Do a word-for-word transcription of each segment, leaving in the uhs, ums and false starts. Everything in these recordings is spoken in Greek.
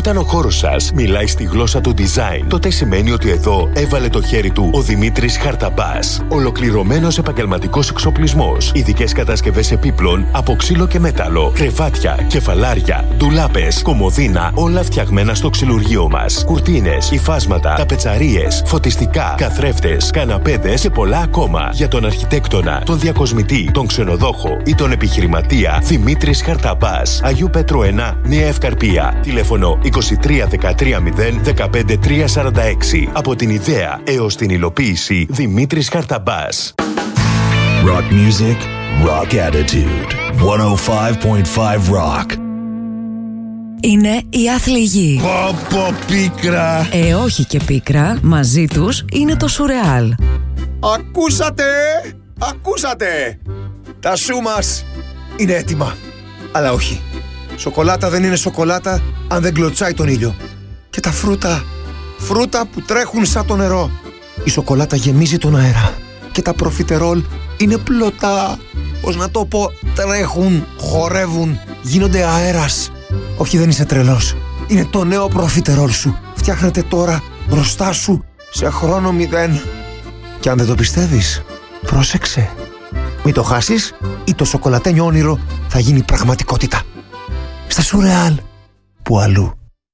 Όταν ο χώρος σας μιλάει στη γλώσσα του design, τότε σημαίνει ότι εδώ έβαλε το χέρι του ο Δημήτρης Χαρταμπάς. Ολοκληρωμένος επαγγελματικός εξοπλισμός, ειδικές κατασκευές επίπλων από ξύλο και μέταλλο, κρεβάτια, κεφαλάρια, ντουλάπες, κομοδίνα, όλα φτιαγμένα στο ξυλουργείο μας. Κουρτίνες, υφάσματα, ταπετσαρίες, φωτιστικά, καθρέφτες, καναπέδες και πολλά ακόμα. Για τον αρχιτέκτονα, τον διακοσμητή, τον ξενοδόχο ή τον επιχειρηματία, Δημήτρης Χαρταμπάς. Αγίου Πέτρου ένα, Νέα Ευκαρπία. Τηλέφωνο είκοσι τρία δεκατρία μηδέν δεκαπέντε τρία σαράντα έξι. Από την ιδέα έως την υλοποίηση, Δημήτρης Χαρταμπάς. Rock music, rock attitude. εκατόν πέντε κόμμα πέντε Rock. Είναι η Αθληγή. Πω πω πίκρα. Ε, όχι και πίκρα. Μαζί τους είναι το Σουρεάλ. Ακούσατε! Ακούσατε! Τα σου μας είναι έτοιμα. Αλλά όχι. Σοκολάτα δεν είναι σοκολάτα αν δεν κλωτσάει τον ήλιο. Και τα φρούτα, φρούτα που τρέχουν σαν το νερό. Η σοκολάτα γεμίζει τον αέρα. Και τα προφιτερόλ είναι πλωτά. Πώς να το πω, τρέχουν, χορεύουν, γίνονται αέρας. Όχι, δεν είσαι τρελός. Είναι το νέο προφιτερόλ σου. Φτιάχνεται τώρα μπροστά σου σε χρόνο μηδέν. Και αν δεν το πιστεύεις, πρόσεξε. Μην το χάσεις ή το σοκολατένιο όνειρο θα γίνει πραγματικότητα. Στα Σουρεάλ, που αλλού.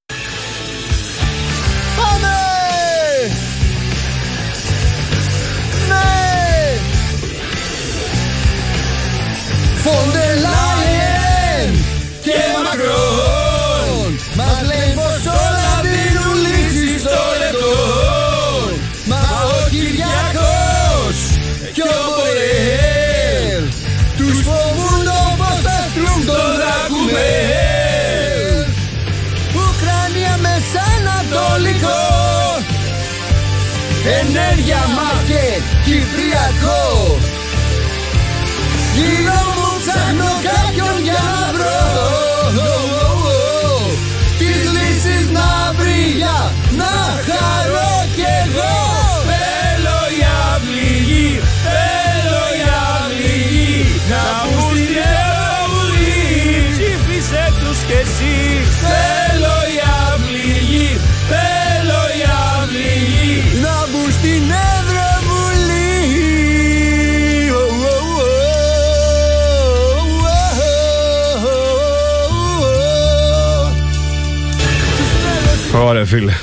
Πάμε! Ναι! Φόντερ Λάιεν και Μακρόν μας λέει πως όλα δίνουν λύσεις στο λεπτό. Μα ο Κυριάκος κι ο Μπορέλ τους φοβούν όπως θα στρούν το Δρακουμέλ. Ουκρανία μεσανατολικό, ενέργεια μάρκετ κυπριακό. Γύρω μου ψάχνω κάποιον για να βρω τις λύσεις να βρει για να χαρώ κι εγώ. Θέλω η αυληγή, θέλω η αυληγή να μπουν στην Ευρωβουλή. Ψήφισε τους κι εσύ. Θέλω η αυληγή, θέλω η αυληγή να μπουν στην Ευρωβουλή. Ωραία, φίλε.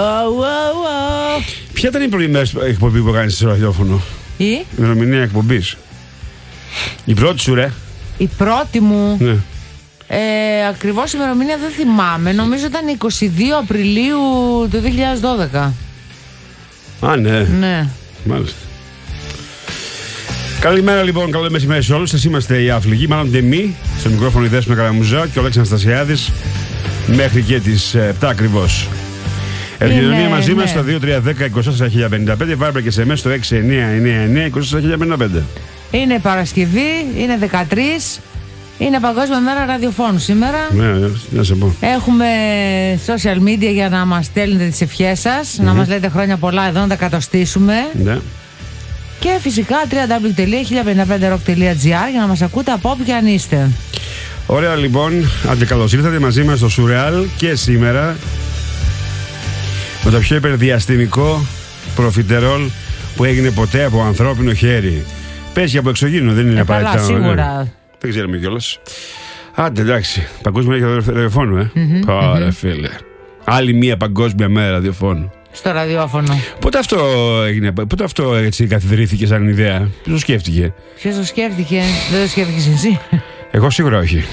Ποια ήταν η πρώτη μέρα εκπομπή που κάνεις στο ραδιόφωνο? Η ημερομηνία εκπομπής. Η πρώτη σου, ρε. Η πρώτη μου. Ναι. Ε, ακριβώς η ημερομηνία δεν θυμάμαι. Νομίζω ήταν είκοσι δύο Απριλίου του δύο χιλιάδες δώδεκα. Α, ναι. Ναι. Μάλιστα. Καλημέρα λοιπόν, καλό μεσημέρι σε όλους. Σας είμαστε οι Άφληγοι, μάλλον ντεμή. Στο μικρόφωνο η Δέσποινα Καραμουζά και ο Αλέξης Αναστασιάδης μέχρι και τις επτά ακριβώς. Επικοινωνία μαζί ναι. μας στο δύο τρία ένα μηδέν είκοσι τέσσερα χίλια πενήντα πέντε, Viber και ες εμ ες στο έξι εννιά εννιά εννιά είκοσι τέσσερα χίλια πενήντα πέντε. Είναι Παρασκευή, είναι δεκατρείς, είναι Παγκόσμια Μέρα Ραδιοφώνου σήμερα. Ναι, να σε πω. Έχουμε social media για να μας στέλνετε τις ευχές σας, mm-hmm. να μας λέτε χρόνια πολλά εδώ, να τα κατοστήσουμε. Ναι. Και φυσικά double-u double-u double-u τελεία χίλια πενήντα πέντε rock τελεία τζι άρ για να μας ακούτε από όπου και αν είστε. Ωραία λοιπόν, άντε καλώς ήρθατε μαζί μας στο Σουρεάλ και σήμερα με το πιο υπερδιαστημικό προφιτερόλ που έγινε ποτέ από ανθρώπινο χέρι. Πέσει από εξωγήινο, δεν είναι απαραίτητα. Καλά, σίγουρα. Ναι. Δεν ξέρουμε κιόλας. Άντε εντάξει, παγκόσμια μέρα ραδιοφώνου, ε. Mm-hmm, Ωραία, mm-hmm. φίλε. Άλλη μία παγκόσμια μέρα ραδιοφώνου. Στο ραδιόφωνο. Πότε αυτό έγινε, πότε αυτό έτσι καθιδρύθηκε σαν ιδέα, ποιος το σκέφτηκε? Ποιος το σκέφτηκε, δεν το σκέφτηκες εσύ? Εγώ σίγουρα όχι.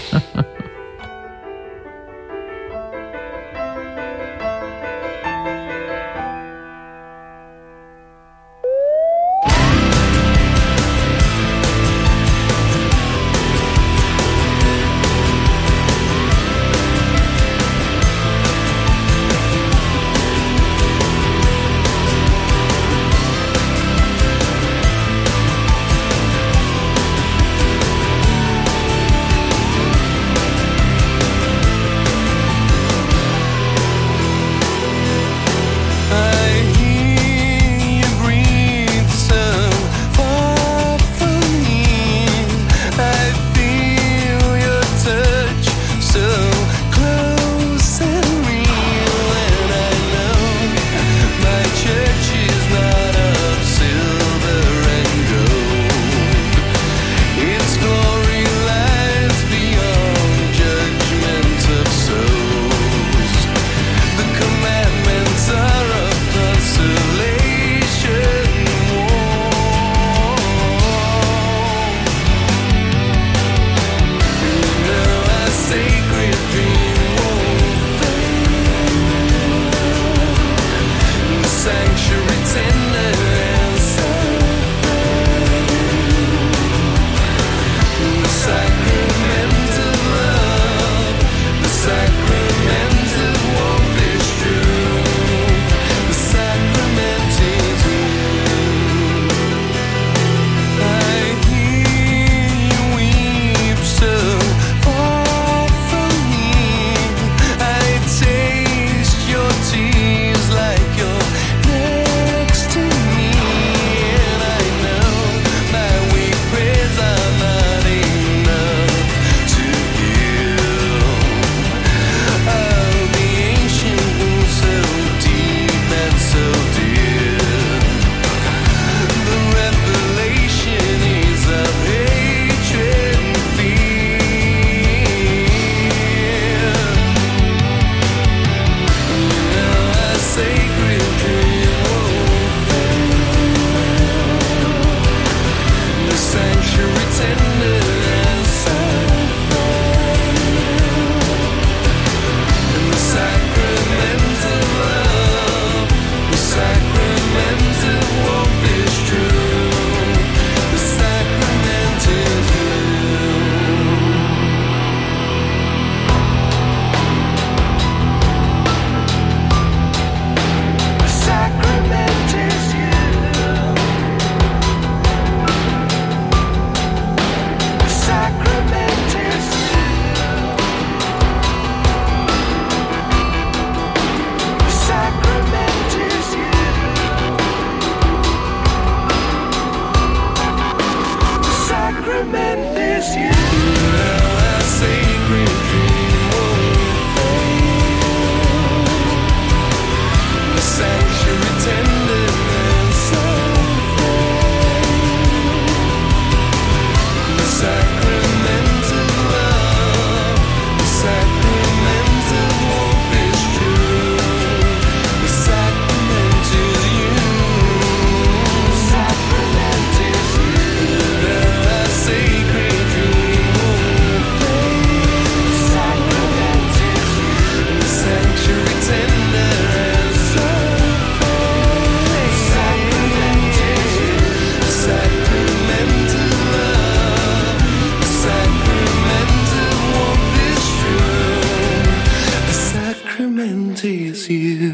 increment is you.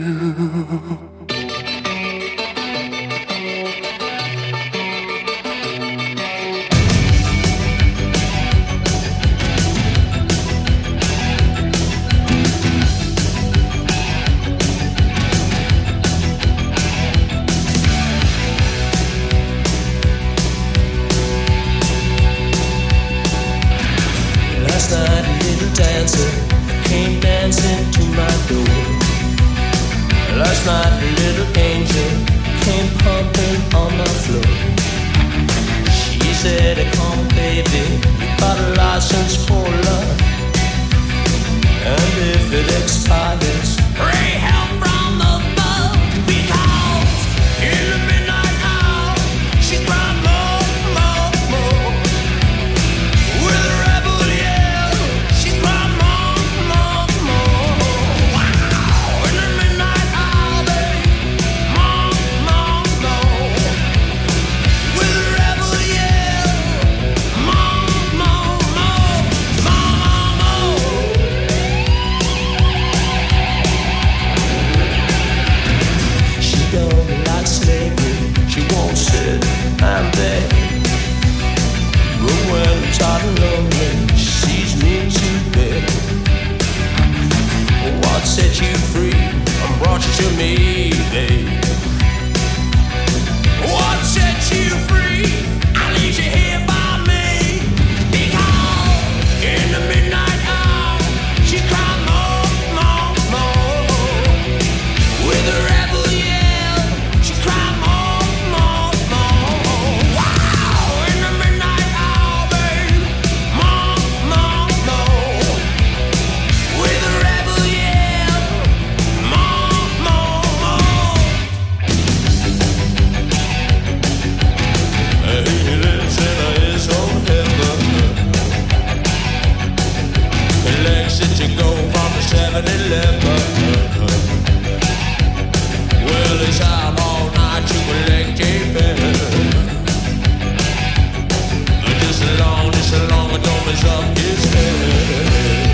Last night a little dancer came dancing to my door. Last night a little angel came pumping on my floor. She said, come baby, you got a license for love, and if it expires, pray help from above. Because in the midnight hour she cried more, more, more. With a rebel yell she cried more, more, more. Wow! In the midnight hour, babe, more, more, more. With a rebel yell, more, more, more, more, more. She don't like slavery, she won't sit and beg. But when I'm tired and lonely, she sees me to bed. What set you free and brought you to me, babe? What set you free? I leave you here by me. Because in the midnight hour she cried more, more, more. With a rebel yell she cried more, more, more. Wow! In the midnight hour, babe, more, more, more. With a rebel yell, more, more, more. He lives in his own heaven. He likes it to go from the seven eleven. Well, he's out all night to collect a bill. Just as long, just as long as don't mess up his head.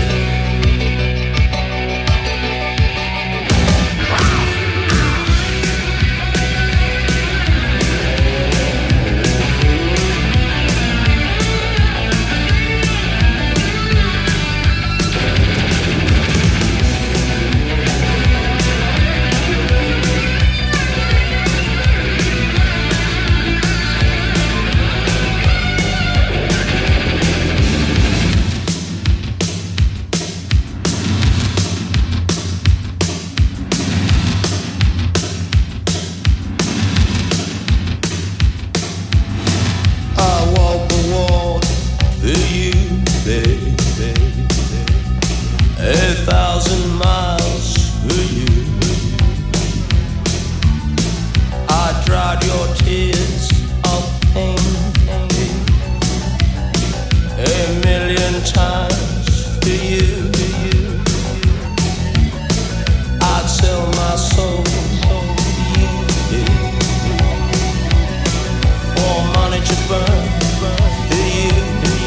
I walk the walk for you, baby. A thousand miles for you. I dried your tears of pain a million times for you. I'd sell my soul for you, for money to burn for you.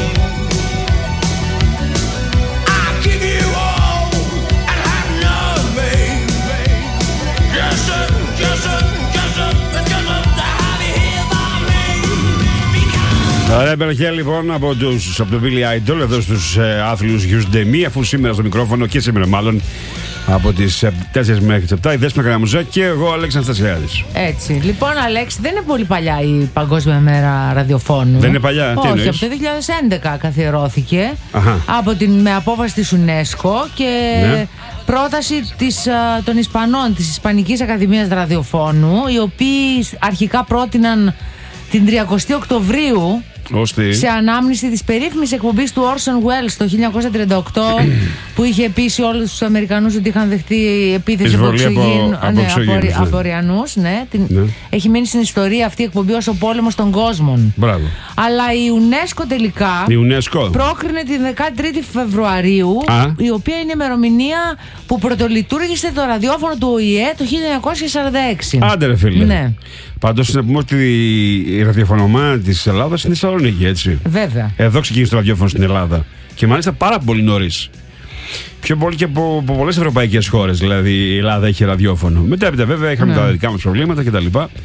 I give you all and have none, babe. Just a, just a, just a, just a, to have you here by me. Because Ωραία, Μπερχέ, λοιπόν, από, τους, από το Billy Idol, εδώ στους ε, άθλιους γιους Ντεμί, αφού σήμερα στο μικρόφωνο και σήμερα μάλλον από τις τέσσερις μέχρι τις επτά η Δέσποινα Καραμουζά και εγώ, Αλέξανδρος Στασιάδης. Έτσι. Λοιπόν, Αλέξη, δεν είναι πολύ παλιά η Παγκόσμια Μέρα Ραδιοφώνου. Δεν είναι παλιά, τι Όχι, εννοείς? από το δύο χιλιάδες έντεκα καθιερώθηκε. Αχα. Από την, με απόφαση της UNESCO και Ναι. πρόταση της, α, των Ισπανών, της Ισπανικής Ακαδημίας Ραδιοφώνου, οι οποίοι αρχικά πρότειναν την τριακοστή Οκτωβρίου Ώστε... σε ανάμνηση της περίφημης εκπομπής του Orson Welles το χίλια εννιακόσια τριάντα οκτώ που είχε πείσει όλους τους Αμερικανούς ότι είχαν δεχτεί επίθεση από, από, από, ναι, από, από Οριανούς. Ναι. Ναι. Έχει μείνει στην ιστορία αυτή η εκπομπή ως ο πόλεμος των κόσμων. Μπράβο. Αλλά η UNESCO τελικά η UNESCO. πρόκρινε την δεκατρείς Φεβρουαρίου, Α. η οποία είναι η ημερομηνία που πρωτολειτουργήσε το ραδιόφωνο του Ο Η Ε το χίλια εννιακόσια σαράντα έξι. Άντε ρε φίλε. Ναι. Πάντως να πούμε ότι η ραδιοφωνομά της Ελλάδας είναι στη Θεσσαλονίκη, έτσι. Βέβαια. Εδώ ξεκίνησε το ραδιόφωνο στην Ελλάδα. Και μάλιστα πάρα πολύ νωρίς. Πιο πολύ και από, από πολλές ευρωπαϊκές χώρες. Δηλαδή η Ελλάδα έχει ραδιόφωνο. Μετά, έπειτα βέβαια είχαμε Ναι. τα δικά μας προβλήματα κτλ.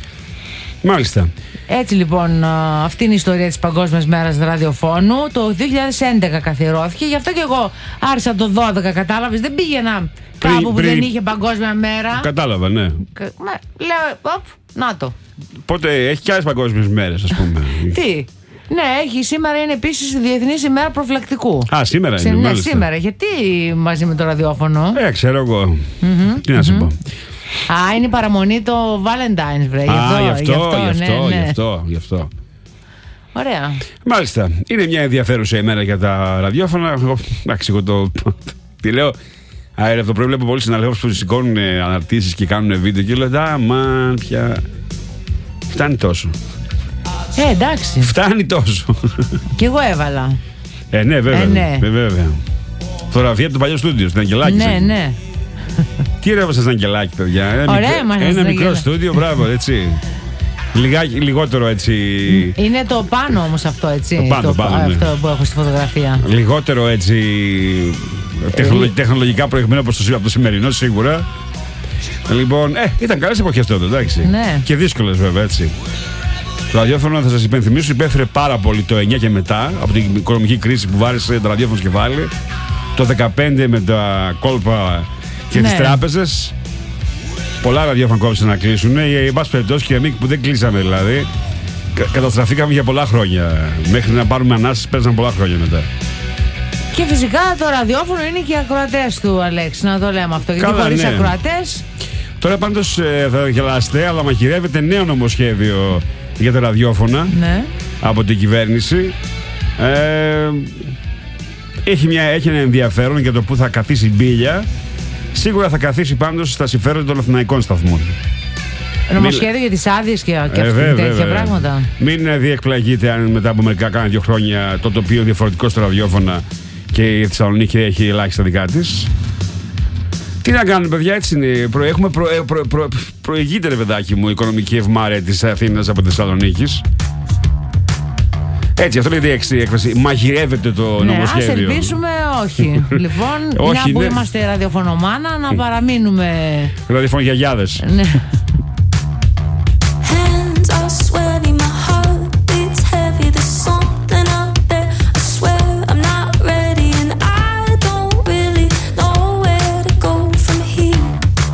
Μάλιστα. Έτσι λοιπόν, α, αυτή είναι η ιστορία της Παγκόσμιας Μέρας Ραδιοφώνου. Το δύο χιλιάδες έντεκα καθιερώθηκε. Γι' αυτό και εγώ άρχισα το δώδεκα, κατάλαβες. Δεν πήγαινα Πριν- κάπου που πριν- δεν είχε Παγκόσμια Μέρα. Κατάλαβα, ναι. Κα- μα, λέω, οπ, να το. Πότε έχει και άλλες παγκόσμιες μέρες, ας πούμε. Τι. Ναι, έχει. Σήμερα είναι επίσης η Διεθνής ημέρα προφυλακτικού. Α, σήμερα είναι, Ναι, μάλιστα. σήμερα. Γιατί μαζί με το ραδιόφωνο. Ε, ξέρω εγώ. Τι να σου πω. Α, είναι η παραμονή το Valentine's, βρε. Α, γι' αυτό, γι' αυτό, ναι, γι' ναι. αυτό, γι' αυτό. Ωραία. Μάλιστα. Είναι μια ενδιαφέρουσα ημέρα για τα ραδιόφωνα. Εγώ, εντάξει, εγώ το. Τι λέω. Αέρα, το πρωί βλέπω πολλοί συναδέλφους που σηκώνουν αναρτήσεις και κάνουν βίντεο και λέω Α, μαν, πια. Φτάνει τόσο. Ε, εντάξει. Φτάνει τόσο. Κι εγώ έβαλα. Ε, ναι, βέβαια. Ε, ναι. Ε, βέβαια. Φωτογραφία του παλιού στούντιο, στην Αγγελάκη. Ναι, ναι. Τι ρεύω σας Αγγελάκη, παιδιά. Ένα Ωραία μικρό, ήμασταν ένα στην μικρό Αγγελά. στούντιο, μπράβο, έτσι. Λιγάκι, λιγότερο έτσι. Είναι το πάνω όμως αυτό, έτσι. Το πάνω, πάνω, ναι. Αυτό που έχω στη φωτογραφία. Λιγότερο έτσι. Τεχνολο, τεχνολογικά προηγμένο από το, από το σημερινό, σίγουρα. Λοιπόν, ε, ήταν καλές εποχές τότε, εντάξει. Ναι. Και δύσκολες, βέβαια, έτσι. Το ραδιόφωνο, θα σας υπενθυμίσω, υπέφερε πάρα πολύ το εννιά και μετά, από την οικονομική κρίση που βάρισε το ραδιόφωνο στο κεφάλι. Το δεκαπέντε με τα κόλπα και Ναι. τις τράπεζες. Πολλά ραδιόφωνα κόψαν να κλείσουν. Εν πάση περιπτώσει, και εμείς που δεν κλείσαμε δηλαδή, κα- καταστραφήκαμε για πολλά χρόνια. Μέχρι να πάρουμε ανάσες, πέρασαν πολλά χρόνια μετά. Και φυσικά το ραδιόφωνο είναι και οι ακροατές του, Αλέξη, να το λέμε αυτό. Γιατί Καλά, χωρίς ναι. ακροατές. Τώρα πάντως ε, θα γελάστε, αλλά μαχαιρεύεται νέο νομοσχέδιο για τα ραδιόφωνα Ναι. από την κυβέρνηση. Ε, έχει, μια, έχει ένα ενδιαφέρον για το που θα καθίσει η μπίλια. Σίγουρα θα καθίσει πάντως στα συμφέροντα των αθηναϊκών σταθμών. Νομοσχέδιο για τις άδειες και, και Ε, αυτά βέβαια, τέτοια βέβαια. πράγματα. Μην ε, διεκπλαγείτε αν μετά από μερικά κάνα δύο χρόνια το τοπίο διαφορετικό στα ραδιόφωνα και η Θεσσαλονίκη έχει ελάχιστα δικά της. Τι να κάνουμε, παιδιά, έτσι είναι. Προ, έχουμε προ, ε, προ, προ, προηγείται, ρε παιδάκι μου, η οικονομική ευμάρεια της Αθήνας από τη Θεσσαλονίκη. Έτσι, αυτό λέγεται η έκφραση. Μαγειρεύεται το Ναι, ας νομοσχέδιο. ελπίσουμε όχι. Λοιπόν, Όχι, μια που ναι. είμαστε ραδιοφωνομάνα, να παραμείνουμε. Ραδιοφωνογιαγιάδες. Ναι. Hands are sweaty, my heart beats heavy. There's something out there. I swear I'm not ready, and I don't really know where to go from here.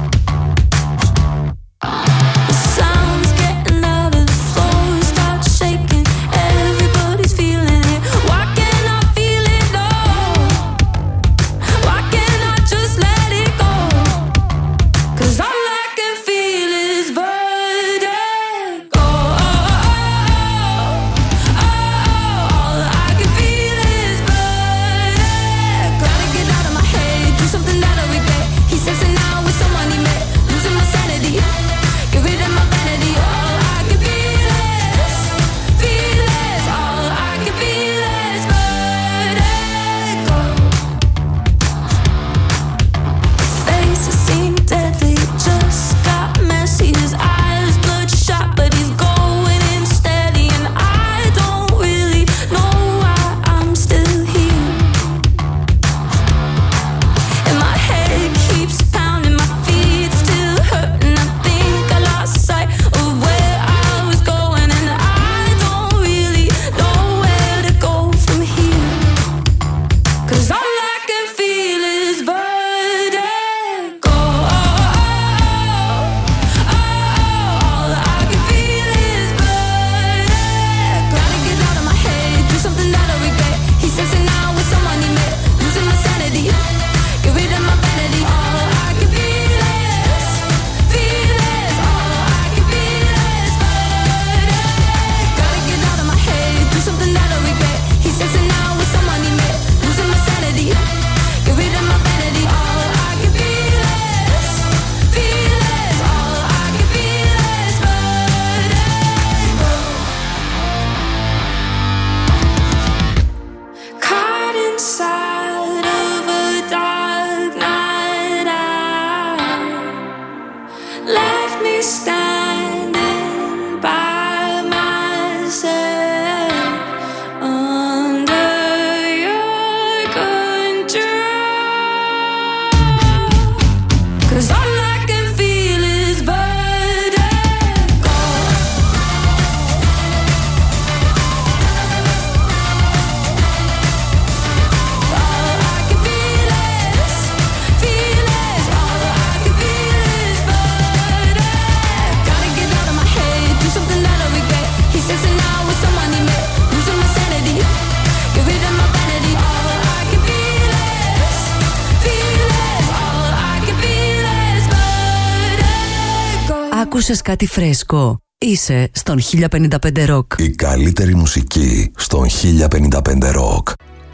The sound's getting louder, the floor starts shaking. Everybody's feeling it. Why can't I feel it? No. Why can't I just let it go? 'Cause all I can feel is vertigo. All I can feel is vertigo. Gotta get out of my head, do something that I regret. He says it now with someone he met, losing my sanity. Get rid of my vanity. All I can feel is, feel is. All I can feel is vertigo. Faces seem deadly, just got messy. His eyes bloodshot, but he's going in steady. And I don't really know why I'm still here. And my head keeps pounding, my feet still hurt, and I think I lost sight of where I was going. And I don't really know where to go from here. 'Cause all I can feel is vertigo. All I can feel is vertigo. Gotta get out of my head, do something that I regret. He says it now with someone he met, losing my sanity. Get rid of my vanity. All I can feel is, feel is. All I can feel is vertigo. Gotta get out of my head, do something that I regret. He says it now with someone he met, losing my sanity. Get rid of my vanity. All I can feel is, feel is. All I can feel is vertigo. Caught inside of a dark night out, left me standing by myself under your control. 'cause all I can feel is vertigo. All I can feel is, feel is, all I can feel is vertigo. Gotta get out of my head, do something that I regret. He says it now with someone he met, losing my sanity. Get rid of my vanity. All I can feel is, feel is, all I can feel is vertigo. Άκουσες κάτι φρέσκο? Είσαι στον χίλια πενήντα πέντε Rock. Η καλύτερη μουσική στον χίλια πενήντα πέντε Rock.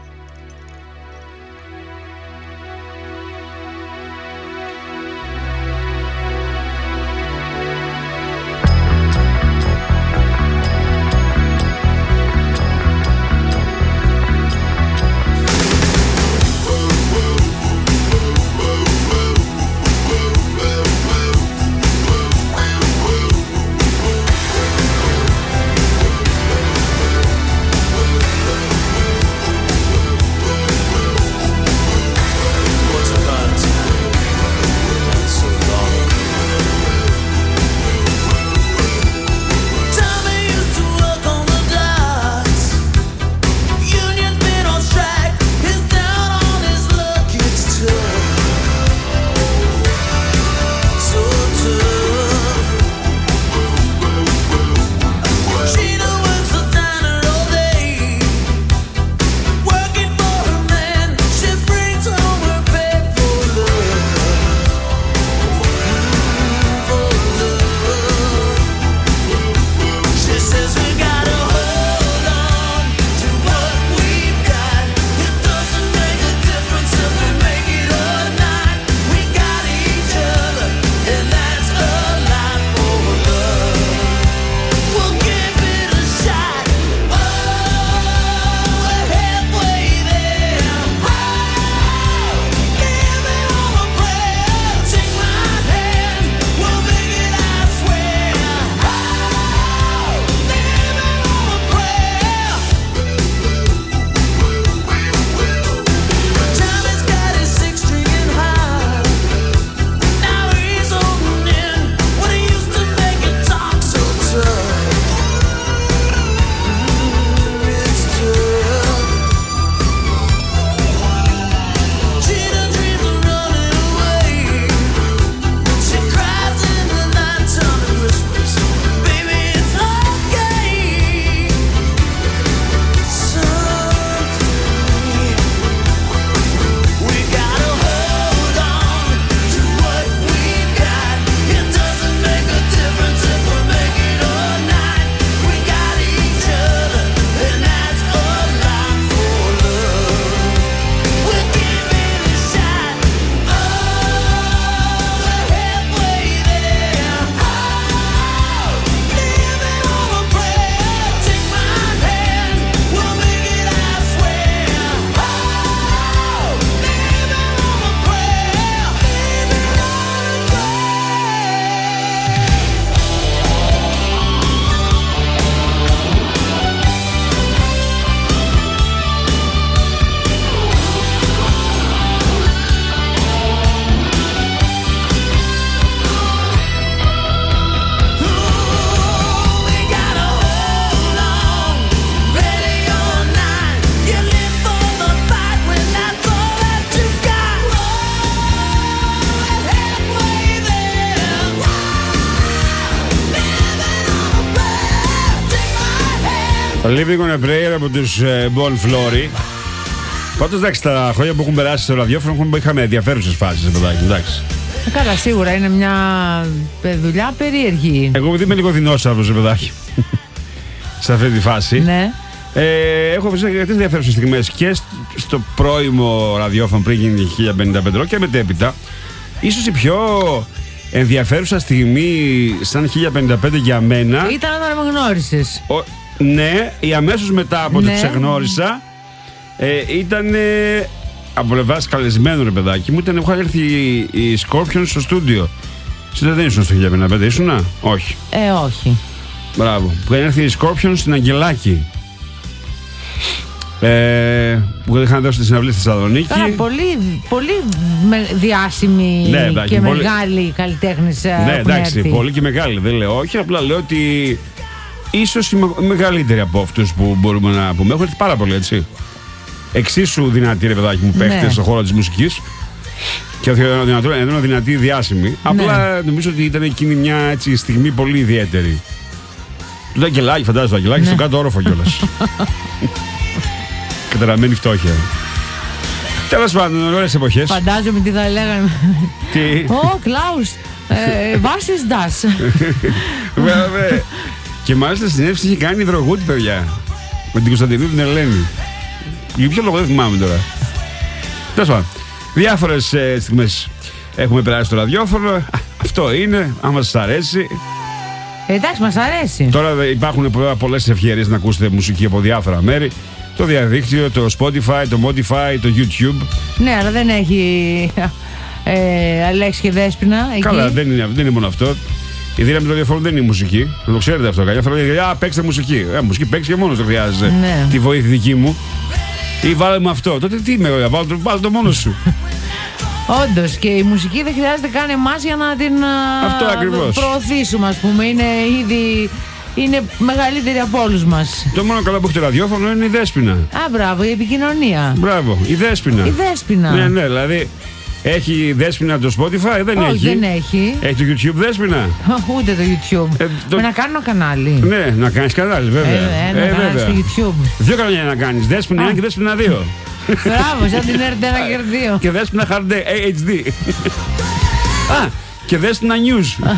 Living on a Prayer από τους Bon Flory. Πάντως εντάξει, τα χρόνια που έχουν περάσει στο ραδιόφωνο είχαμε ενδιαφέρουσες φάσεις, παιδάκι, εντάξει. Καλά, σίγουρα είναι μια δουλειά περίεργη. Εγώ επειδή είμαι λίγο δεινόσαυρος, παιδάκι, σε αυτή τη φάση. Ναι. Ε, έχω βρει αρκετές ενδιαφέρουσες στιγμές και στο πρώιμο ραδιόφωνο πριν γίνει χίλια πενήντα πέντε και μετέπειτα. Ίσως η πιο ενδιαφέρουσα στιγμή σαν χίλια πενήντα πέντε για μένα ήταν όταν με γνώρισες. Ο, ναι, η αμέσως μετά από ναι. το ξεγνώρισα ε, ήταν ε, από πλευράς καλεσμένου, ρε παιδάκι μου, ήταν, έχουν έρθει οι, οι Scorpions στο στούντιο. Εσύ δεν ήσουν στο χίλια πενήντα πέντε, ήσουνα? Όχι. Ε, όχι. Μπράβο. Που είχαν έρθει οι Scorpions στην Αγγελάκη. Ε, που είχαν δώσει τη συναυλία στη Θεσσαλονίκη. Τώρα πολύ, πολύ με- διάσημοι Ναι, εντάξει, και πολύ- μεγάλοι καλλιτέχνες. Ναι, εντάξει, πολύ και μεγάλη. Δεν λέω όχι, απλά λέω ότι ίσως οι με- μεγαλύτεροι από αυτούς που μπορούμε να πούμε. Έχουν έρθει πάρα πολύ, έτσι. Εξίσου δυνατοί, ρε παιδάκι μου, παίχτες Ναι. στον χώρο της μουσικής. Και δυνατό, ενώ δυνατοί διάσημοι. Απλά νομίζω ότι ήταν εκείνη μια έτσι, στιγμή πολύ ιδιαίτερη. Του Αγγελάκη, φαντάζομαι το Αγγελάκη, Ναι. στον κάτω όροφο κιόλας. Καταραμένη φτώχεια. Τέλος πάντων, ωραίες εποχές. Φαντάζομαι τι θα λέγανε. Τι. Ω, Κλάους, ε, was ist das? Βέβαια. Και μάλιστα στην συνέντευξη είχε κάνει υδρογούτη, παιδιά. Με την Κωνσταντινού την Ελένη. Για ποιο λόγο δεν θυμάμαι τώρα. Τέλος πάντων. Διάφορες ε, στιγμές έχουμε περάσει στο ραδιόφωνο. Α, αυτό είναι, άμα σας αρέσει. Εντάξει, μας αρέσει. Τώρα δε- υπάρχουν πολλές ευκαιρίες να ακούσετε μουσική από διάφορα μέρη. Το διαδίκτυο, το Spotify, το Modify, το YouTube. Ναι, αλλά δεν έχει ε, Αλέξη και Δέσποινα εκεί. Καλά, δεν είναι, δεν είναι μόνο αυτό. Η δύναμη του ραδιοφόρου δεν είναι η μουσική. Να το ξέρετε αυτό. Καμιά φορά λέει, α, παίξτε μουσική. Ε, μουσική παίξει και μόνος, δεν χρειάζεται Ναι. τη βοήθεια δική μου. Ή βάλε με αυτό. Τότε τι είμαι εγώ, βάλε το, βάλε το μόνος σου. Όντως, και η μουσική δεν χρειάζεται καν εμάς για να την α, Αυτό ακριβώς. προωθήσουμε, ας πούμε. Είναι ήδη είναι μεγαλύτερη από όλους μας. Το μόνο καλό που έχει το ραδιόφωνο είναι η Δέσποινα. Α, μπράβο, η επικοινωνία. Μπράβο, η Δέσποινα. Η Δέσποινα. Ναι, ναι, δηλαδή έχει Δέσποινα το Spotify, δεν Όχι, έχει. δεν έχει. Έχει το YouTube Δέσποινα. Ούτε το YouTube. Ε, το- Με να κάνω κανάλι. Ναι, να κάνεις κανάλι, βέβαια. Ε, ένα κανάλι στο YouTube. Δύο κανάλια να κάνεις. Δέσποινα ένα και Δέσποινα δύο. Μπράβο, σαν την έρτε ένα και δύο. Και Δέσποινα Hard έιτς ντι. Α, και Δέσποινα News.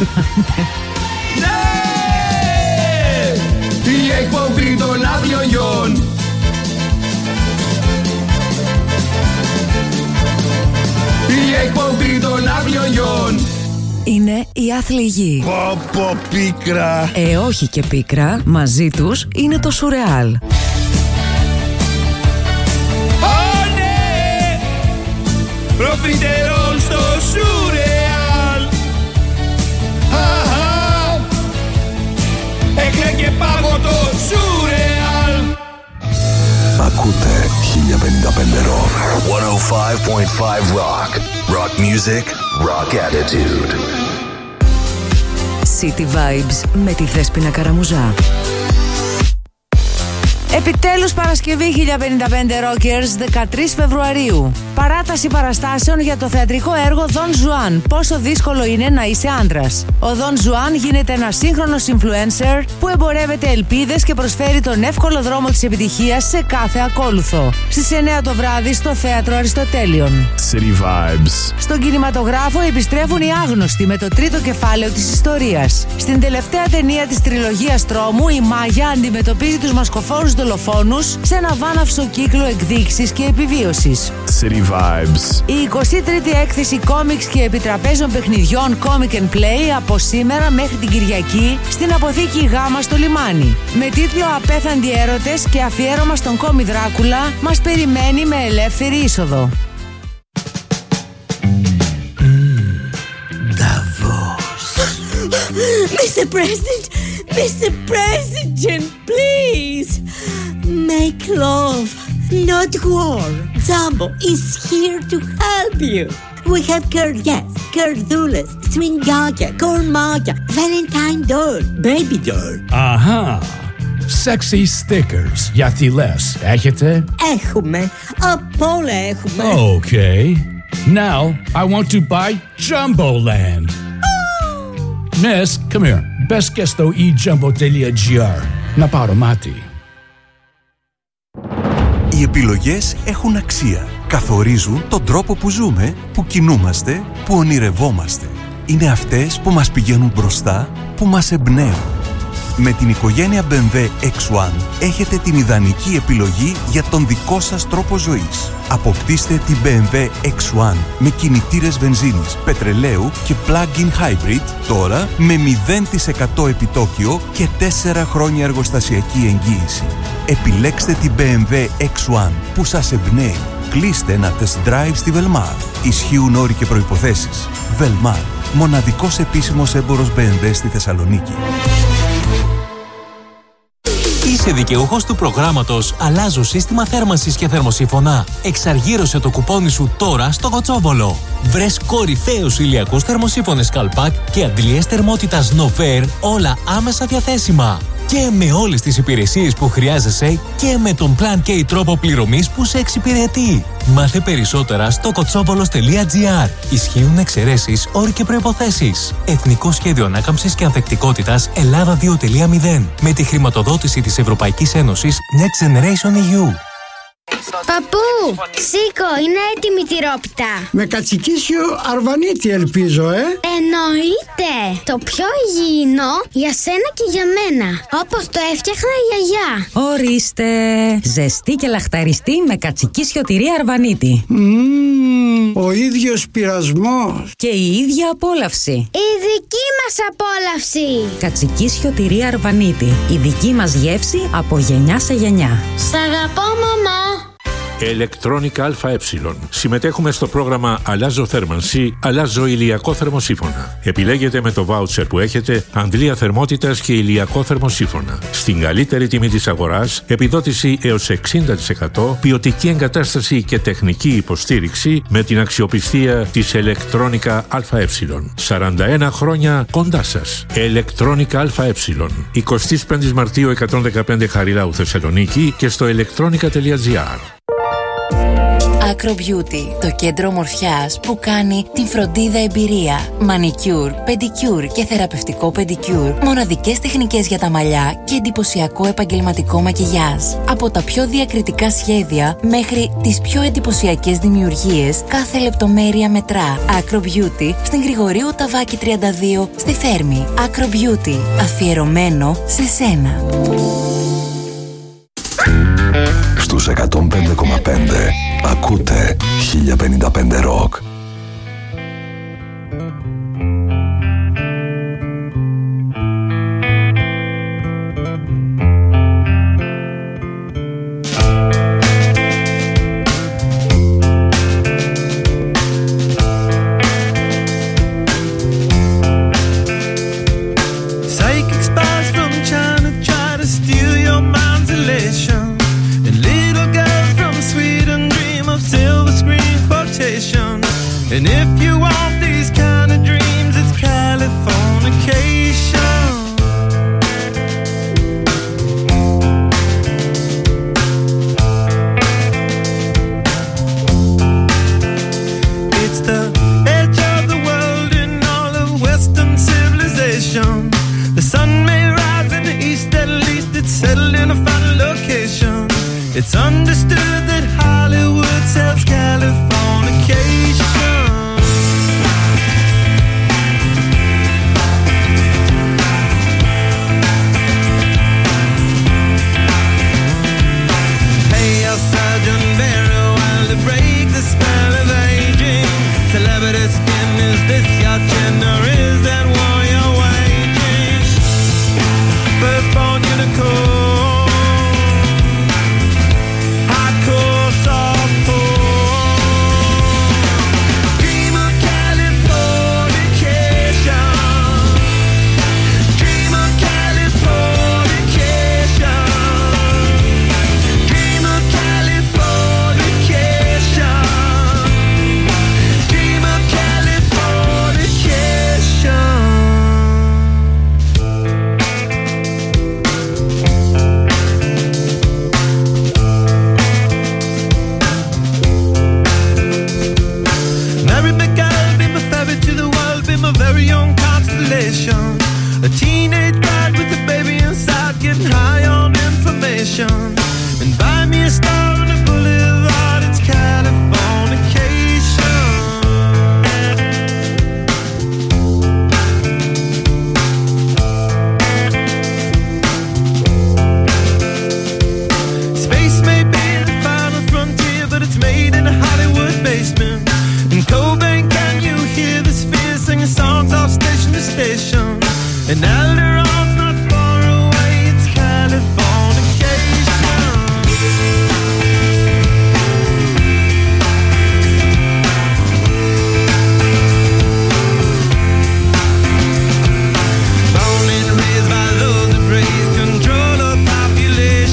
Η εκπομπή των αδειογιών. Η εκπομπή των αδειογιών. Είναι η άθλη γη. Πω πω πίκρα. Ε, όχι και πίκρα, μαζί τους είναι το σουρεάλ. Ωνε! Προφιτερόλ στο σουρεάλ. Αχα! Έκλαιγε πάγο το σουρεάλ. Ακούτε χίλια πενήντα πέντε Rock. εκατόν πέντε κόμμα πέντε Rock. Rock music, rock attitude. City Vibes με τη Δέσποινα Καραμουζά. Επιτέλους Παρασκευή χίλια πενήντα πέντε Rockers, δεκατρείς Φεβρουαρίου. Παράταση παραστάσεων για το θεατρικό έργο Don Juan. Πόσο δύσκολο είναι να είσαι άντρας. Ο Don Juan γίνεται ένας σύγχρονος influencer που εμπορεύεται ελπίδες και προσφέρει τον εύκολο δρόμο της επιτυχίας σε κάθε ακόλουθο. Στις εννιά το βράδυ στο Θέατρο Αριστοτέλειων. City Vibes. Στον κινηματογράφο επιστρέφουν οι άγνωστοι με το τρίτο κεφάλαιο της ιστορίας. Στην τελευταία ταινία της τριλογίας τρόμου, η Μάγια αντιμετωπίζει τους μασκοφόρους δολοφόνους σε ένα βάναυσο κύκλο εκδίκησης και επιβίωσης. City Vibes. Η εικοστή τρίτη έκθεση κόμιξ και επιτραπέζων παιχνιδιών Comic and Play από σήμερα μέχρι την Κυριακή στην αποθήκη Γάμα στο λιμάνι. Με τίτλο «Απέθαντοι έρωτες» και αφιέρωμα στον κόμι Δράκουλα, μας περιμένει με ελεύθερη είσοδο. Mister President, Mister President, please make love, not war. Jumbo is here to help you. We have Kurdias, Kurdulas, Swingaka, Kormaka, Valentine doll, baby doll. Αχα! Sexy stickers για θηλές. Έχετε? Έχουμε, απ' όλα έχουμε. Okay. Now I want to buy Jumboland. Miss, come here. Best και στο e jumbo dot g r. Να πάρω μάτι. Οι επιλογές έχουν αξία. Καθορίζουν τον τρόπο που ζούμε, που κινούμαστε, που ονειρευόμαστε. Είναι αυτές που μας πηγαίνουν μπροστά, που μας εμπνέουν. Με την οικογένεια μπι εμ ντάμπλιου εξ ουάν έχετε την ιδανική επιλογή για τον δικό σας τρόπο ζωής. Αποκτήστε την μπι εμ ντάμπλιου εξ ουάν με κινητήρες βενζίνης, πετρελαίου και plug-in hybrid τώρα με μηδέν τοις εκατό επιτόκιο και τέσσερα χρόνια εργοστασιακή εγγύηση. Επιλέξτε την μπι εμ ντάμπλιου εξ ουάν που σας εμπνέει. Κλείστε ένα test drive στη Velmar. Ισχύουν όροι και προϋποθέσεις. Velmar, μοναδικός επίσημος έμπορος μπι εμ ντάμπλιου στη Θεσσαλονίκη. Είσαι Είσαι δικαιούχος του προγράμματος «Αλλάζω σύστημα θέρμανσης και θερμοσύφωνα». Εξαργύρωσε το κουπόνι σου τώρα στο Κοτσόβολο. Βρες κορυφαίους ηλιακούς θερμοσύφωνες Καλπάκ και αντλίες θερμότητας Nofair, όλα άμεσα διαθέσιμα. Και με όλες τις υπηρεσίες που χρειάζεσαι και με τον Plan K τρόπο πληρωμής που σε εξυπηρετεί. Μάθε περισσότερα στο κοτσόβολος τελεία τζι άρ. Ισχύουν εξαιρέσεις, όροι και προϋποθέσεις. Εθνικό Σχέδιο Ανάκαμψης και Ανθεκτικότητας Ελλάδα δύο τελεία μηδέν. Με τη χρηματοδότηση της Ευρωπαϊκής Ένωσης Next Generation ι γιου. Παππού, σήκω, είναι έτοιμη η τυρόπιτα. Με κατσικίσιο αρβανίτη ελπίζω, ε. Εννοείται. Το πιο υγιεινό για σένα και για μένα. Όπως το έφτιαχνα η γιαγιά. Ορίστε. Ζεστή και λαχταριστή με κατσικίσιο τυρί αρβανίτη. Mm, ο ίδιος πειρασμός. Και η ίδια απόλαυση. Η δική μας απόλαυση. Κατσικίσιο τυρί αρβανίτη. Η δική μας γεύση από γενιά σε γενιά. Σ' αγαπώ, μαμά. Electronica ΑΕ. Συμμετέχουμε στο πρόγραμμα Αλλάζω θέρμανση, αλλάζω ηλιακό θερμοσύφωνα. Επιλέγετε με το βάουτσερ που έχετε αντλία θερμότητας και ηλιακό θερμοσύφωνα. Στην καλύτερη τιμή της αγοράς, επιδότηση έως εξήντα τοις εκατό, ποιοτική εγκατάσταση και τεχνική υποστήριξη με την αξιοπιστία της Electronica ΑΕ. σαράντα ένα χρόνια κοντά σας. Electronica ΑΕ. εικοστή πέμπτη Μαρτίου εκατόν δεκαπέντε Χαριλάου Θεσσαλονίκη και στο electronica τελεία τζι άρ. Acro Beauty, το κέντρο ομορφιάς που κάνει την φροντίδα εμπειρία. Μανικιούρ, πεντικιούρ και θεραπευτικό πεντικιούρ. Μοναδικές τεχνικές για τα μαλλιά και εντυπωσιακό επαγγελματικό μακιγιάζ. Από τα πιο διακριτικά σχέδια μέχρι τις πιο εντυπωσιακές δημιουργίες, κάθε λεπτομέρεια μετρά. Acro Beauty στην Γρηγορίου Ταβάκη τριάντα δύο στη Θέρμη. Acro Beauty, αφιερωμένο σε σένα. Στους εκατόν πέντε κόμμα πέντε ακούτε χίλια πενήντα πέντε Rock. And if you want these kind of dreams, it's Californication. It's the edge of the world in all of Western civilization. The sun may rise in the east, at least it's settled in a final location. It's understood that Hollywood sells Californication. Is this your gender? Is that war you're waging? Firstborn unicorn, hardcore softcore. Dream of Californication. Dream of Californication. Dream of Californication. Dream of a teenage bride with a baby inside, getting high on information. And buy me a star on a boulevard, it's Californication. Space may be the final frontier, but it's made in a Hollywood basement. In Cobain, can you hear the spheres singing songs off station to station? And Alderon's not far away, it's Californication. Born and raised by those that praise control of population.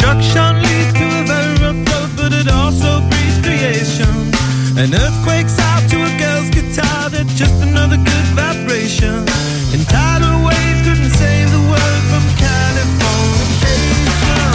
destruction leads to a very rough road, but it also breeds creation. An earthquake's out to a girl's guitar, that's just another good vibration. And tidal waves couldn't save the world from Californication.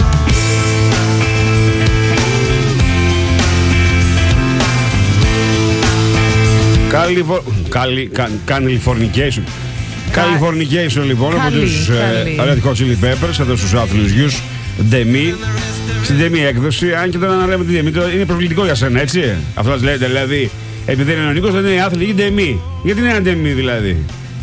Californication. Californication λοιπόν από τους Red Hot Chili Peppers εδώ στους άθλιους γιους Demi. Στην Demi έκδοση, αν και τώρα να λέμε τη Demi, είναι προβλητικό για σένα, έτσι. Αυτό λέτε, δηλαδή, επειδή είναι ο Νίκος, δεν είναι άθλη Demi. Γιατί είναι ένα Demi δηλαδή?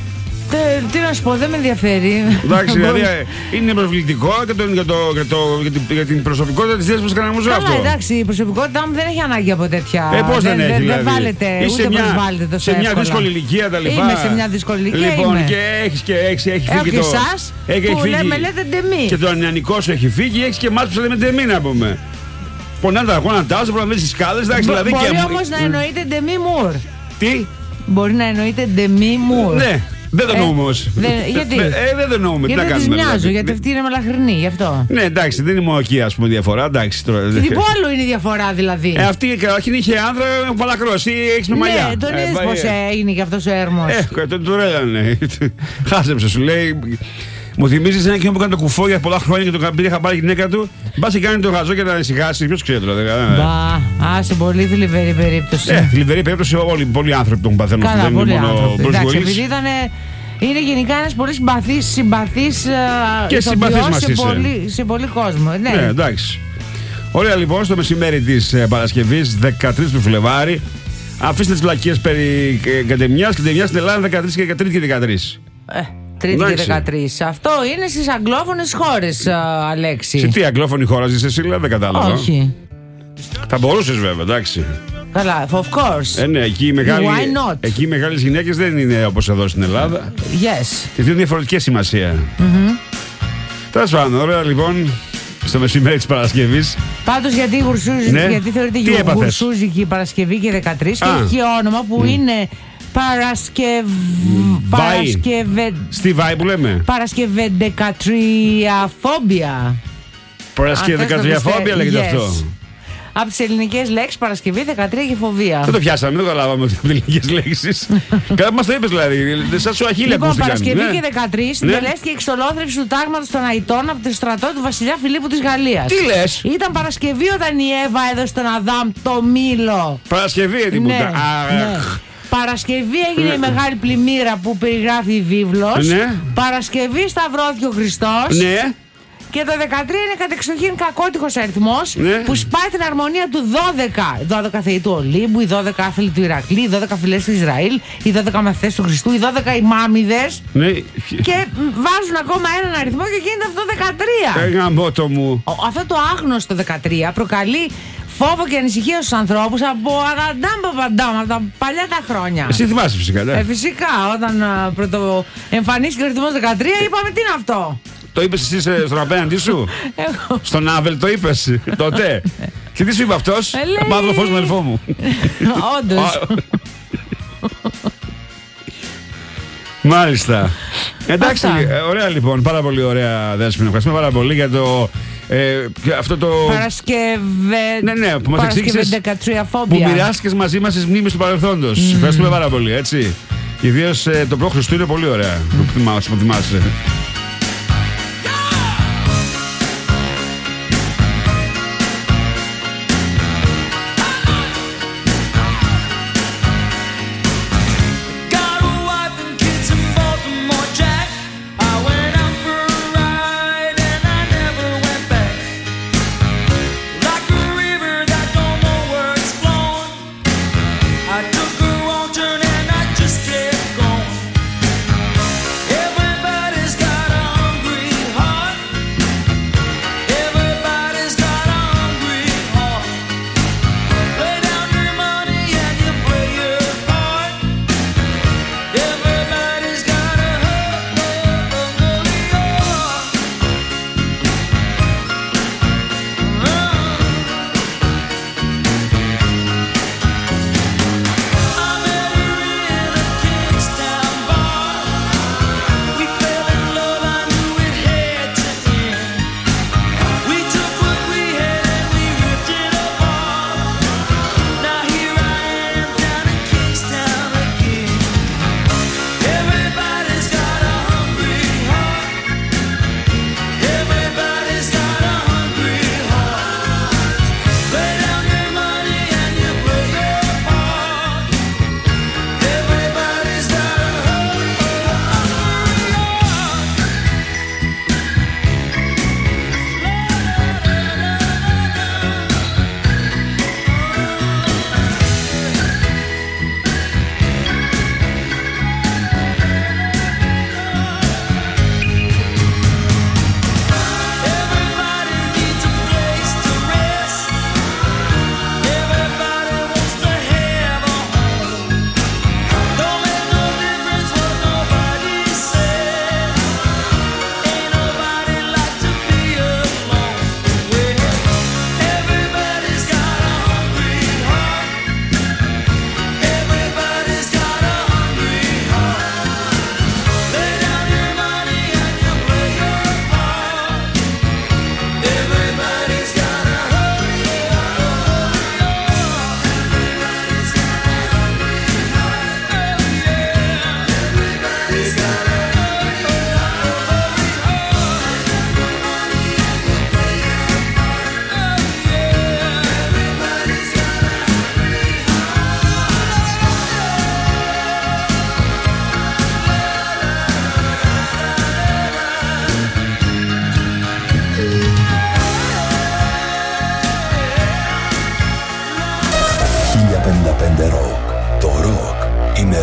Τι να σου πω, δεν με ενδιαφέρει. Εντάξει, δηλαδή είναι προσβλητικό για, το, για, το, για, το, για, την, για την προσωπικότητα της θέση που κανένα μου αυτό. Εντάξει, η προσωπικότητα μου δεν έχει ανάγκη από τέτοια. Ε, πώς δεν, δεν έχει, δεν, δηλαδή. Δεν βάλετε, Είσαι ούτε μια, προσβάλλετε τόσο σε μια εύκολα. δύσκολη ηλικία τα λοιπά. Είμαι σε μια δύσκολη ηλικία. Λοιπόν, είμαι. και έχεις και έχεις, έχει Έχω φύγει και το. εσάς έχει, που έχει λέμε, λέτε Demi. Και το νεανικό σου έχει φύγει, έχεις και εμάς που σε λέμε Demi να πούμε. Πονάνε τα αγώνα τάζω, πρέπει να δεις τις σκάλες. Μπορεί όμως να εννοείται Demi Moore. Τι? Μπορεί να εννοείται Demi Moore. Ναι. Δεν το εννοούμε όμως. Γιατί? Ε, δεν το εννοούμε. Γιατί δεν τις μοιάζω, γιατί αυτή είναι μελαχρινή, γι' αυτό. Ναι, εντάξει, δεν είναι μόνο εκεί ας πούμε διαφορά. Εντάξει, τώρα. Τι πού άλλο είναι η διαφορά δηλαδή? Ε, αυτή καταρχήν είχε άνδρα παλακρό, εσύ έχεις με μαλλιά. Ναι, τον είδες πως έγινε και αυτός ο έρμος. Ε, τον του έλανε. Χάσεψε, σου λέει. Μου θυμίζει ένα κοινό που έκανε το κουφό για πολλά χρόνια και το πήγε πάρει η γυναίκα του. Μπα και κάνει το γαζό και να ησυχάσει. Ποιο ξέρει τώρα, δεν Μπα, άσε πολύ θλιβερή περίπτωση. Ε, θλιβερή περίπτωση, όλοι πολλοί άνθρωποι τον παθαίνουν. Καλά, πολλοί άνθρωποι. Εντάξει, επειδή ήταν. Είναι γενικά ένας πολύ συμπαθής, συμπαθής και συμπαθής μας σε, είσαι. πολύ, σε πολύ κόσμο. Ναι. Ναι, εντάξει. Ωραία, λοιπόν, στο μεσημέρι της Παρασκευής, δεκατρείς του Φλεβάρι, αφήστε τις βλακίες περί Καντεμιάς. Καντεμιάς στην Ελλάδα δεκατρείς και δεκατρείς. Ε, Τρίτη και δεκατρείς. Αυτό είναι στις αγγλόφωνες χώρες, Αλέξη. Σε τι αγγλόφωνη χώρα ζεις εσύ, δεν κατάλαβα. Όχι. Θα μπορούσες βέβαια, εντάξει. Καλά, of course. Ε, ναι, εκεί οι, μεγάλοι, Why not? εκεί οι μεγάλες γυναίκες δεν είναι όπως εδώ στην Ελλάδα. Yes. Και δίνουν διαφορετική σημασία. Mm-hmm. Τέλος πάντων, ωραία λοιπόν, στο μεσημέρι της Παρασκευής. Πάντως γιατί, γουρσούζι, ναι. γιατί θεωρείται γουρσούζικη Παρασκευή και δεκατρείς και έχει όνομα που mm. είναι Παρασκευ... Παρασκευε... Στη Βάη που λέμε Παρασκευεντεκατριαφόμπια. Παρασκευεντεκατριαφόμπια λέγεται yes. αυτό. Από τις ελληνικές λέξεις Παρασκευή, δεκατρία και φοβία. Δεν το πιάσαμε, δεν το καταλάβαμε από τις ελληνικές λέξεις. Καλά μας το είπες δηλαδή, σαν σου αχίλια λοιπόν, ακούστηκαν. Παρασκευή ναι. και δεκατρείς ναι. τελέστηκε η εξολόθρευση του τάγματος των Αητών από το στρατό του βασιλιά Φιλίππου της Γαλλίας. Τι λες? Ήταν Παρασκευή όταν η Εύα έδωσε στον Αδάμ το μήλο. Παρασκευή την ναι, ναι. Παρασκευή έγινε ναι. η μεγάλη πλημμύρα που περιγράφει η βίβλος. Ναι. Παρασκευή σταυρώθηκε ο Χριστός. Ναι. Και το δεκατρία είναι κατεξοχήν κακότυχος αριθμός ναι. που σπάει την αρμονία του δώδεκα. Οι δώδεκα θεοί του Ολύμπου, οι δώδεκα άθλοι του Ηρακλή, οι δώδεκα φυλές του Ισραήλ, οι δώδεκα μαθητές του Χριστού, οι δώδεκα ημάμιδες. Ναι. Και βάζουν ακόμα έναν αριθμό και γίνεται αυτό δεκατρία. Ένα μότο μου. Αυτό το άγνωστο δεκατρία προκαλεί φόβο και ανησυχία στους ανθρώπους από αγαντάμ παπαντάμ, από τα παλιά τα χρόνια. Εσύ θυμάσαι φυσικά, ναι. Ε, φυσικά, όταν uh, πρωτοεμφανίστηκε ο αριθμός δεκατρία, είπαμε τι είναι αυτό. Το είπες εσύ στον απέναντί σου? Εγώ. Στον Άβελ το είπες τότε? Και τι σου είπε αυτός? Μαύρο φως με αδελφό μου. Όντως. Μάλιστα. Εντάξει, ωραία λοιπόν, πάρα πολύ ωραία Δέσποινα. Ευχαριστούμε πάρα πολύ για το... Ε, αυτό το... Παρασκευε... Ναι, ναι, που μας εξήγησες, που μοιράστηκες μαζί μας τις μνήμες του παρελθόντος. Mm. Ευχαριστούμε πάρα πολύ, έτσι. Ιδίως ε, το προ Χριστού είναι πολύ ωραία, mm. που θυμάσαι. Everybody's got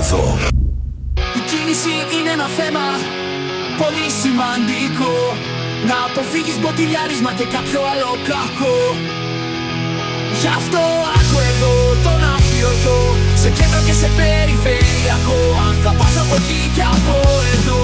μάθω. Η κίνηση είναι ένα θέμα πολύ σημαντικό. Να αποφύγεις μποτιλιάρισμα και κάποιο άλλο κακό. Γι' αυτό άκου εδώ τον αφιωτό, σε κέντρο και σε περιφερειακό. Αν θα πας από εκεί και από εδώ.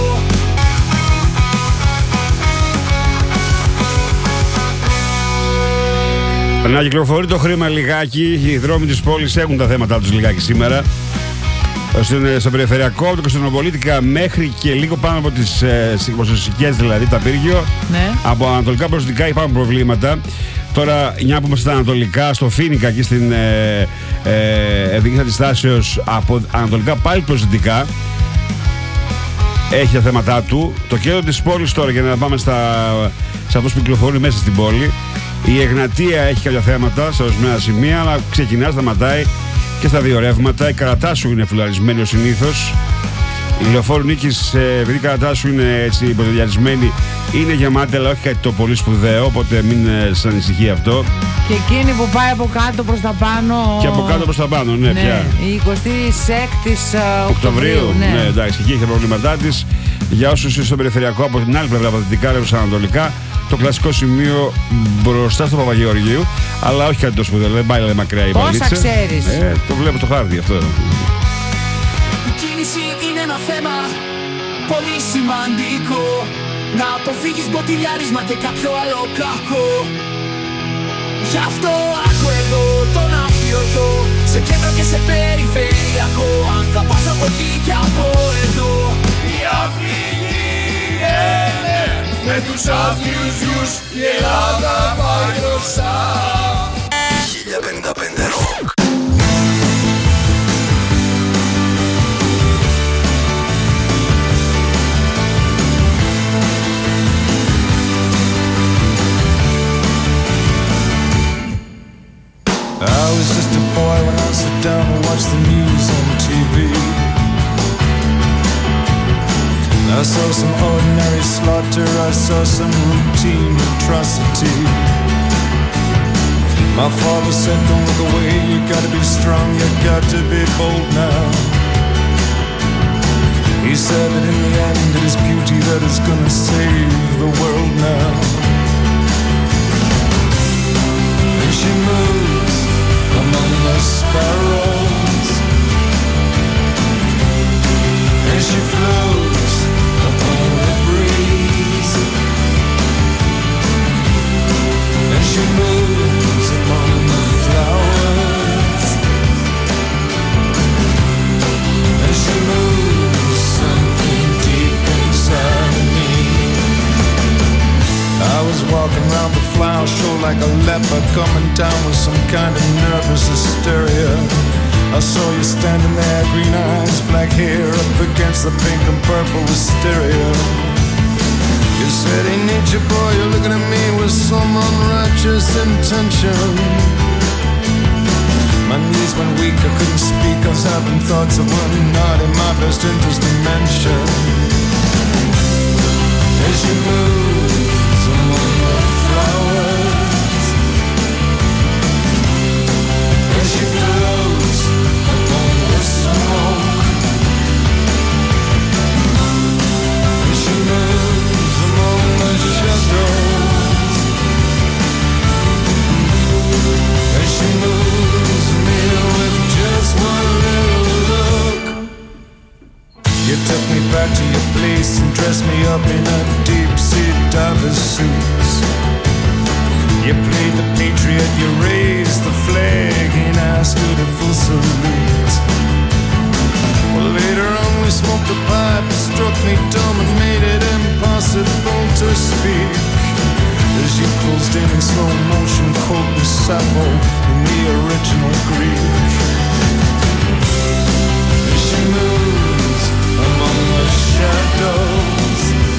Να κυκλοφορεί το χρήμα λιγάκι. Οι δρόμοι της πόλης έχουν τα θέματα τους λιγάκι σήμερα. Στο περιφερειακό, από το Κωνσταντινοπολίτικα μέχρι και λίγο πάνω από τις ε, δηλαδή τα Πύργιο. Ναι. Από ανατολικά προς δυτικά υπάρχουν προβλήματα. Τώρα, μια που είμαστε στα ανατολικά, στο Φίνικα και στην ε, ε, Εθνική Αντιστάσεως, από ανατολικά πάλι προς δυτικά, έχει τα θέματα του. Το κέντρο της πόλης τώρα, για να πάμε στα, σε αυτούς που κυκλοφορούν μέσα στην πόλη. Η Εγνατία έχει κάποια θέματα σε ορισμένα σημεία, αλλά ξεκινά, σταματάει και στα δύο ρεύματα. Η Καρατάσου είναι φουλαρισμένη ως συνήθως. Η Λεωφόρου Νίκης, επειδή η Καρατάσου είναι έτσι υποδιαλυσμένη, είναι γεμάτη, αλλά όχι κάτι το πολύ σπουδαίο, οπότε μην σας ανησυχεί αυτό. Και εκείνη που πάει από κάτω προς τα πάνω. Και από κάτω προς τα πάνω, ναι, ναι, πια. η εικοστή έκτη Οκτωβρίου. Ναι. ναι, εντάξει, εκεί έχει τα προβλήματά της. Για όσους είναι στο περιφερειακό, από την άλλη πλευρά, από δυτικά προς ανατολικά, το κλασικό σημείο μπροστά στο Παπαγεωργίου, αλλά όχι κάτι το σπουδαίο, δεν πάει δηλαδή μακριά η παλίτσα. Πόσα ξέρεις. Ε, το βλέπω στο χάρτη αυτό. Η κίνηση είναι ένα θέμα πολύ σημαντικό. Να αποφύγεις μποτιλιάρισμα και κάποιο άλλο κακό. Γι' αυτό άκου εδώ τον αφιωτό, σε κέντρο και σε περιφερειακό. Αν θα πας από εκεί και από εδώ. Η αυγή είναι με τους άθλιους γιους, η Ελλάδα πάει μπροστά. χίλια πενήντα πέντε Rock. I was just a boy when I sat down and watched the news on T V. I saw some ordinary slaughter, I saw some routine atrocity. My father said, don't look away, you gotta be strong, you got to be bold now. He said that in the end it is beauty that is gonna save the world now. And she moves among the sparrows, and she floats upon the breeze, and she moves among the flowers, and she moves something deep inside me. I was walking around the flower show like a leper, coming down with some kind of nervous hysteria. I saw you standing there, green eyes, black hair, up against the pink and purple wisteria. You said, hey nature boy, you're looking at me with some unrighteous intention. My knees went weak, I couldn't speak, I was having thoughts that were not in my best interest to mention. As you move among the flowers, as she floats upon the smoke, as she moves among the shadows, as she moves me with just one little look. You took me back to your place and dressed me up in a deep-sea diver's suits. You played the patriot, you raised the flag, and I stood at full salute. Well, later on we smoked a pipe, struck me dumb and made it impossible to speak. As you closed in in slow motion, quoting Sappho in the original Greek. As she moves among the shadows,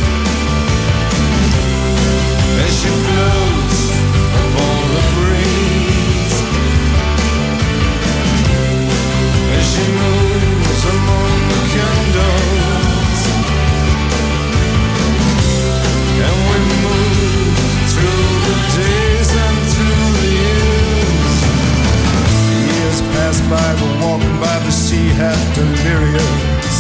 as she floats upon the breeze, as she moves among the candles, and we move through the days and through the years. The years pass by, we're walking by the sea, half delirious.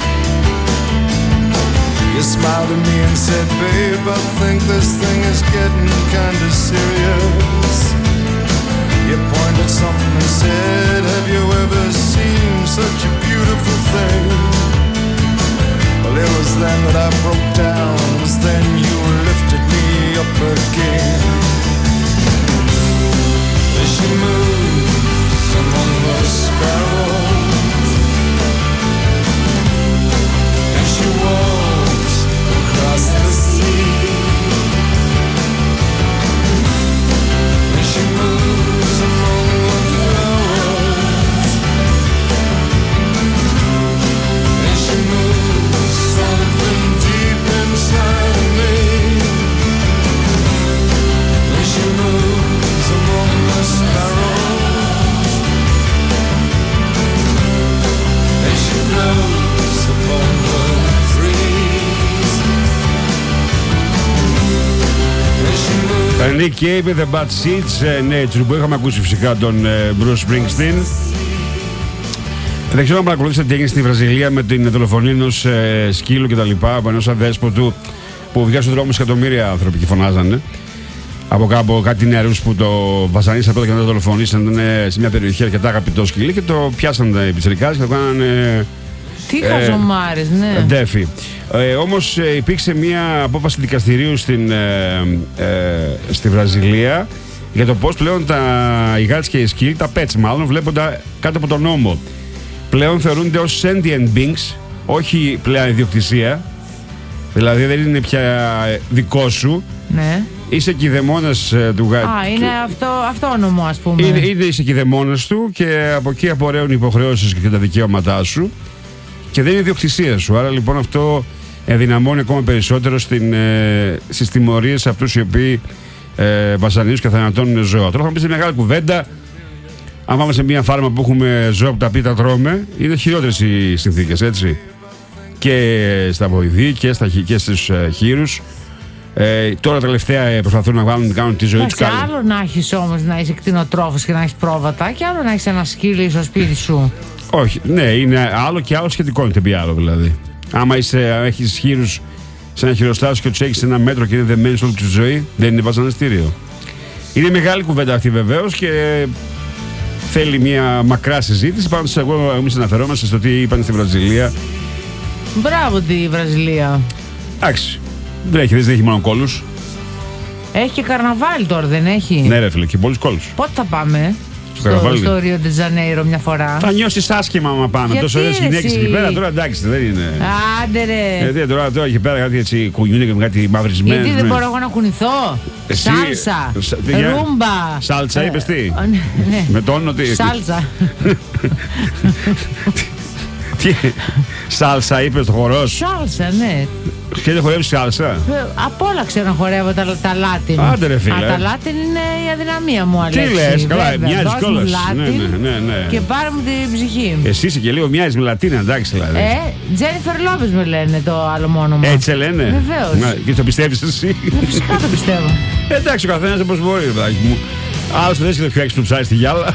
You smiled at me and said, babe, I think this thing is getting kinda serious. You pointed something and said, have you ever seen such a beautiful thing? Well, it was then that I broke down. It was then you lifted me up again. As she moves among the sparrows, as she walks across the sea, as she moves among the flowers, as she moves something deep inside of me, as she moves among the sparrows, as she floats upon the breeze, as she moves. Nick Cave, The Bad Seeds, Nature, που είχαμε ακούσει φυσικά τον Bruce Springsteen. Δεν ξέρω αν παρακολουθήσατε τι έγινε στη Βραζιλία με την δολοφονία ενός ε, σκύλου και τα λοιπά, από ενός αδέσποτου που βγήκε στον δρόμο εκατομμύρια άνθρωποι και φωνάζανε. Από κάπου κάτι νεαρούς που το βασανίσαν πρώτα και να το δολοφονήσαν. Ήταν σε μια περιοχή αρκετά αγαπητό σκύλι και το πιάσαν οι πιτσιρικάδες και το κάνανε. Τι χαζομάρες, ναι. Ντέφι. Ε, όμως ε, υπήρξε μια απόφαση δικαστηρίου στην, ε, ε, στη Βραζιλία για το πώς πλέον τα οι γάτες και οι σκύλοι, τα pets μάλλον, βλέπονται κάτω από τον νόμο. Πλέον θεωρούνται ως sentient beings, όχι πλέον ιδιοκτησία. Δηλαδή δεν είναι πια δικό σου. Ναι. Είσαι κηδεμόνας ε, του γάτη. Α, είναι αυτό, αυτόνομο, ας πούμε. Είναι, είναι είσαι κηδεμόνας του και από εκεί απορρέουν οι υποχρεώσεις και τα δικαιώματά σου και δεν είναι ιδιοκτησία σου. Άρα λοιπόν αυτό ενδυναμώνει ακόμα περισσότερο στην, ε, στις τιμωρίες σε αυτούς οι οποίοι ε, βασανίζουν και θανατώνουν ζώα. Τώρα θα μου πεις μεγάλη κουβέντα. Αν πάμε σε μια φάρμα που έχουμε ζώα που τα πει τα τρώμε, είναι χειρότερες οι συνθήκες, έτσι. Και στα βοηδή και, στα, και στους ε, χείρους. Ε, τώρα τελευταία ε, προσπαθούν να βάλουν, κάνουν τη ζωή τους καλή. Άλλο να έχεις όμως να είσαι κτηνοτρόφος και να έχεις πρόβατα, και άλλο να έχεις ένα σκύλι στο σπίτι σου. Όχι, ναι, είναι άλλο και άλλο σχετικό είναι τι άλλο δηλαδή. Άμα είσαι, έχεις χείρους σε ένα χειροστάσιο και τους έχεις ένα μέτρο και είναι δεμένοι όλη τη ζωή, δεν είναι βασανιστήριο. Είναι μεγάλη κουβέντα αυτή βεβαίως και θέλει μια μακρά συζήτηση. Πάντως εγώ εμείς αναφερόμαστε στο τι είπαν στη Βραζιλία. Μπράβο τη Βραζιλία. Εντάξει, δεν έχει, δεν έχει μόνο κόλλους. Έχει και καρναβάλι τώρα, δεν έχει? Ναι ρε φίλε, και πολλούς κόλλους. Πότε θα πάμε? Στο, στο Ρίο ντε Τζανέιρο μια φορά. Θα νιώσεις άσχημα άμα πάμε. Γιατί τόσο ωραίες γυναίκες εκεί πέρα, τώρα εντάξει δεν είναι. Άντε ρε. Γιατί τώρα, τώρα εκεί πέρα κάτι έτσι κουνιούνται και με κάτι μαυρισμένο. Γιατί δεν μπορώ εγώ να κουνηθώ? Εσύ, σάλσα, σα, ρούμπα. Σάλτσα είπες τι? Ε, ναι. Με τόνο τι? Σάλτσα. Τι, σάλσα είπες το χορός? Σάλσα, ναι. Και δεν χορεύεις σάλσα? Απ' όλα ξέρω να χορεύω τα, τα Λάτιν. Άντε ρε φίλε. Α, τα Λάτιν είναι η αδυναμία μου, Αλέξη. Τι λες, καλά, μοιάζεις κιόλας. Ναι, ναι, ναι, ναι. Και πάρε μου την ψυχή. Εσύ είσαι και λίγο μοιάζεις με Λατίνα, εντάξει δηλαδή. Ε, Τζένιφερ Λόπες με λένε το άλλο μόνο μου. Έτσι λένε? Βεβαίως. Και το πιστεύεις εσύ? Φυσικά το πιστεύω. Εντάξει, ο καθένας όπως μπορεί, παιδάκι μου. Άλλος δεν έχει πιο έξω του ψάρι στη γυάλα.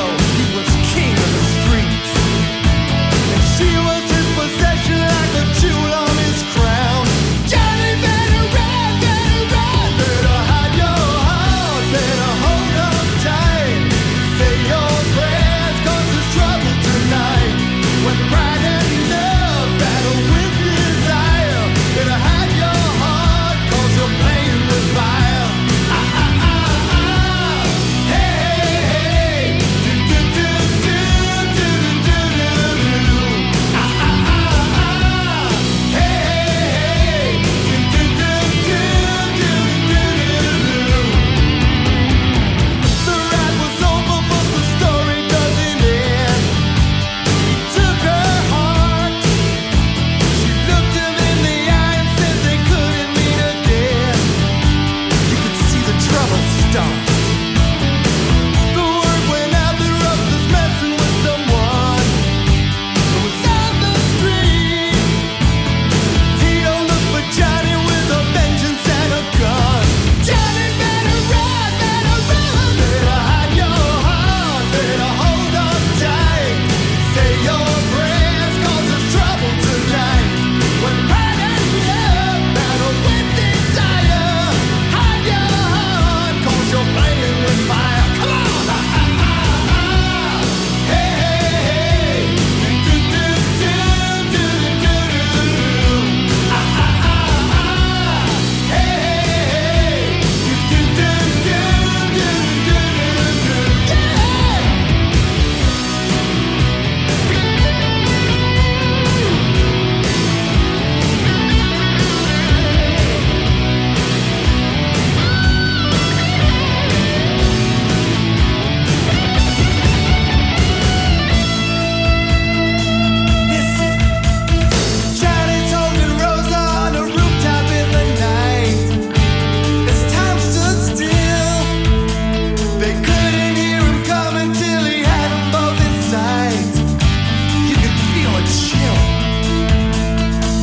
She was his possession like a Jew.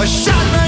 I shot my